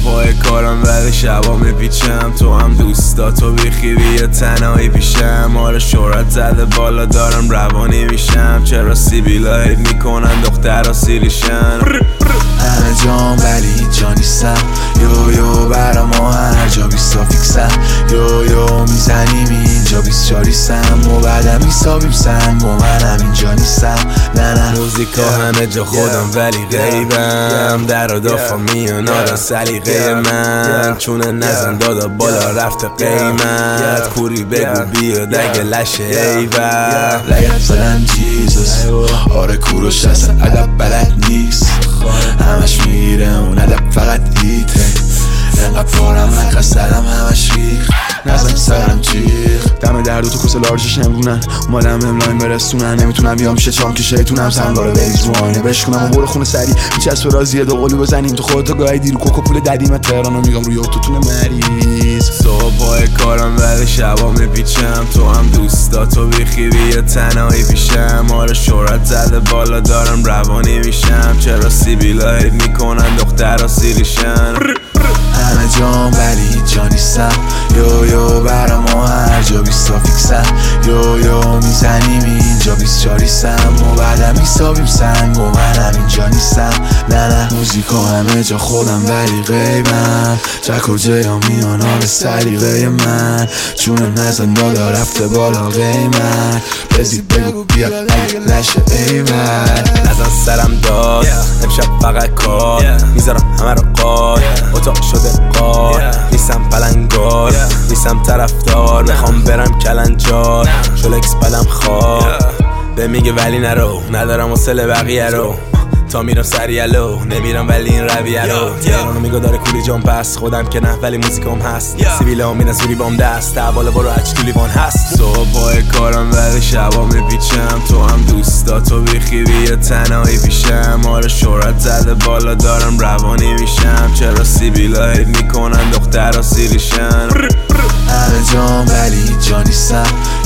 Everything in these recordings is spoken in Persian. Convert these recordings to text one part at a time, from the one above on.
پای کارم ولی شبا میپیچم، تو هم دوستاتو بیخی بیا تنهایی پیشم. آره شهرت زده بالا دارم روانی میشم، چرا سیبیلا هید میکنن دخترها سیریشن. همه جام ولی هیچ جا نیستم، یو برا ما هر جا 20 فیکسم، یو میزنیم اینجا 24 سم و بعدم میسابیم سنگ و منم اینجا نیستم. نه موزیکا همه جا خودم ولی غیبم، در و دافا میان آدم سلیقه من، چونه نزن دادا بالا رفت قیمت، کوری بگو بیاد اگه لشه ایول. لگت زدن جیزوس، آره کوروش اصلا ادب بلد نیست، همش میگیره اون ادب فقط هیته، انقدر پارم انقدر سرم همش ریخ، نزن سرم جیغ. دم درد و تو کسه لارجش نمونن، اومدم املایم برسونن، نمیتونم بیام پیش چام که شیطونم، سنگاره بریز رو آینه بشکنم و برو خونه سری میچسب راضیه دو قلو بزنیم تو خودتو گاهی دیرو کوکو پول ددیم تهرانو میگم روی اتوتون مریض. صبح پای کارم ولی شبا میپیچم، تو هم دوستاتو بیخی بیا تنهایی پیشم. آره شهرت زده بالا دارم روانی میشم، چرا سیبیلا هید میکنن دخترها سیریشن. همه جام ولی هیچ جا نیستم، یو برا ما هر جا 20 فیکسم، یو میزنیم اینجا 24 سم و بعدم میسابیم سنگ و منم اینجا نیستم. نه موزیکا همه جا خودم ولی غیبم، جک و جیا میان آب سلیقه من، چونه نزن دادا رفته بالا قیمت، بزید بگو بیا اگه لشه ایول. نزن سرم داد امشب فقط کار، میذارم همه رو قاد، اتاق شده قار، نیستم پلنگار، نیستم طرفدار، میخوام برم کلنجار، شلکس بدم خواب به میگه ولی نرو، ندارم حوصله بقیه رو، تا میرم سریالو نمیرم ولی این رویه رو. تهرانو میگه داره کولی جام پس، خودم که نه ولی موزیکام هست، سیبیلا میرن زوری بام دست، تحوالا برو هرچی تو لیوان هست. صبح پای کارم ولی شبا میپیچم، تو هم دوستاتو بیخی بیا تنهایی پیشم. آره شهرت زده بالا دارم روانی میشم، چرا سیبیلا هید میکنن دخترها سیریشن. همه جام ولی هیچ جا نیستم،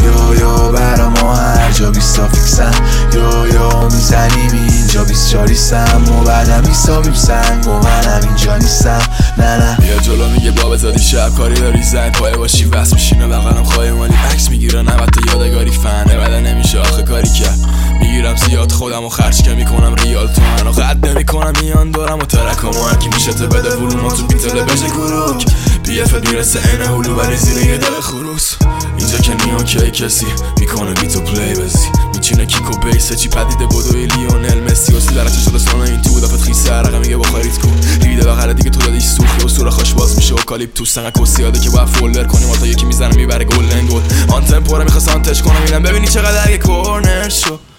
یو برا ما هر جا 20 فیکسم، یو میزنیم اینجا 24 سم و بعدم میسابیم سنگ و منم اینجا نیستم. نه بیا جلو میگه بابا زادی شب کاری داری زنگ پایه باشی وست میشینه بغلم خواهی مالی عکس میگیره نمت یادگاری فنه بعد نمیشه آخه کاری کرد، میگیرم زیاد خودم و خرج که میکنم ریال تومن و قد نمیکنم میان دارم و ترکم و هرکی میشه ته بده ولوما تو بیتله بشه گروک بیفت میرسه اینه هلو ولی زیر یه دل خروس، اینجا که نیان که کسی میکنه بیتو پلی بزی میچینه کیک و بیسه چی پدیده بودوی لیونل مسی و سیدرچه شده سانه این تو دفت خیسه عرقه میگه با خیریت کن دیده بغره دیگه تو دادیش سوخی و سوراخاش باز میشه و کالیپتوس سنگه کسیاده که باید فولدر کنیم تا یکی میزنه میبره گلدن گل آن تمپوره میخواست آنتش کنم اینم ببینی چقدر یه کورنر شو